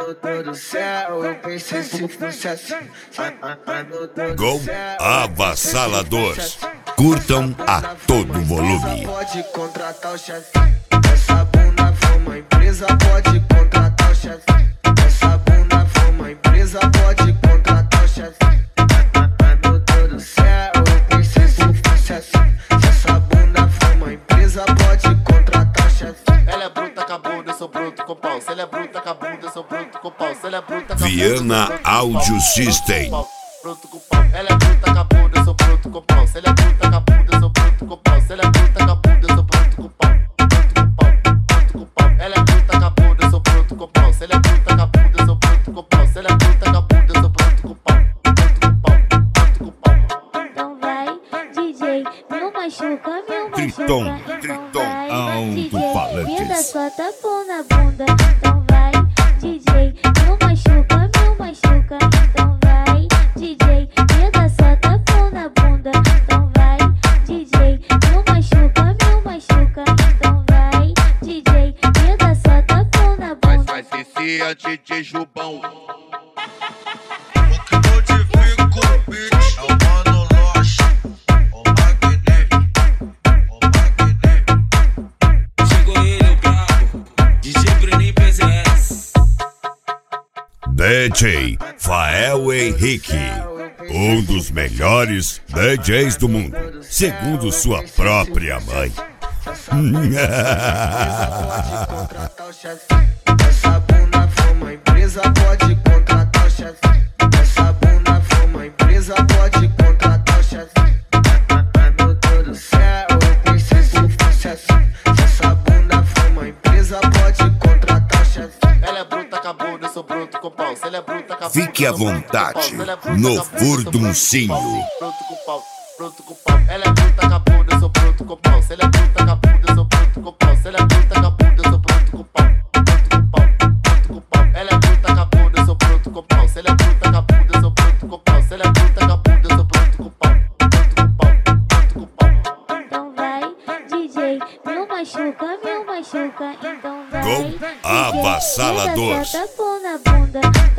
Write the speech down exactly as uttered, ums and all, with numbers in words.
Mano do céu, eu pensei se fosse assim. Gol avassalador. Curtam a todo volume. Pode contratar o chefe. Essa bunda for uma empresa, pode contratar o chefe. Essa bunda for uma empresa, pode contratar o chefe. Mano do céu, eu pensei se fosse assim. Se essa bunda for uma empresa, pode contratar o chefe. Ela é bruta com a bunda, eu sou bruto com pau. Se ela é bruta com a bunda, eu sou bruto com pau. Se ela é bruta com a bunda, Viana Audio System. Bruto com pau. Ela é bruta com a bunda, eu sou bruto com pau. Se ela é bruta com a bunda, eu sou bruto com pau. Se ela é bruta com a bunda, eu sou bruto com pau. Bruto com pau, bruto com pau. Ela é bruta com a bunda, eu sou bruto com pau. Se ela é bruta com a bunda, eu sou bruto com pau. Se ela é bruta com a bunda, eu sou bruto com pau. Bruto com pau, bruto com pau. Então vai, D J, meu machuca, meu machuca. Triton, Então Triton, vai, alto-falantes. D J, vida só tá pão na bunda. Então vai, D J, meu machuca, meu machuca. Então vai, D J, vida só tá pão na bunda. Então vai, D J, meu machuca, meu machuca. Então vai, D J, vida só tá pão na bunda. Vai, vai, Cici, é D J Jubão. O que modifica o beat é o Mano Loche, o Magni, o Magni. Chegou ele, o brabo, D J Breninho P Z S. D J Fael Henrique, um dos melhores D Js do mundo, segundo sua própria mãe. Contratar o chefe. Essa bunda for uma empresa, pode contratar o chefe. Essa bunda for uma empresa, pode contratar o chefe. Mano do céu, eu pensei se fosse assim. Se essa bunda for uma empresa, pode contratar o chefe. Ela é bruta com a bunda, eu sou bruto com pau. Se ela é bruta com a bunda, Fique à eu sou bruto com pau. vontade Se ela é bruta no com a bunda, eu sou bruto com furduncinho. pau. Bruto com pau, bruto com pau. Ela é bruta com a bunda, eu sou bruto com pau. Se ela é bruta com a bunda, eu sou bruto com pau. Se ela é bruta com a bunda, eu sou bruto com pau. Bruto com pau, bruto com pau. Ela é bruta com a bunda, eu sou bruto com pau. Se ela é bruta com a bunda, eu sou bruto com pau. Se ela é bruta com a bunda, eu sou bruto com pau. Bruto com pau, bruto com pau. Então vai, D J, meu machuca, meu machuca. Então vai, Gol D J, avassalador. vida só tá pão na bunda.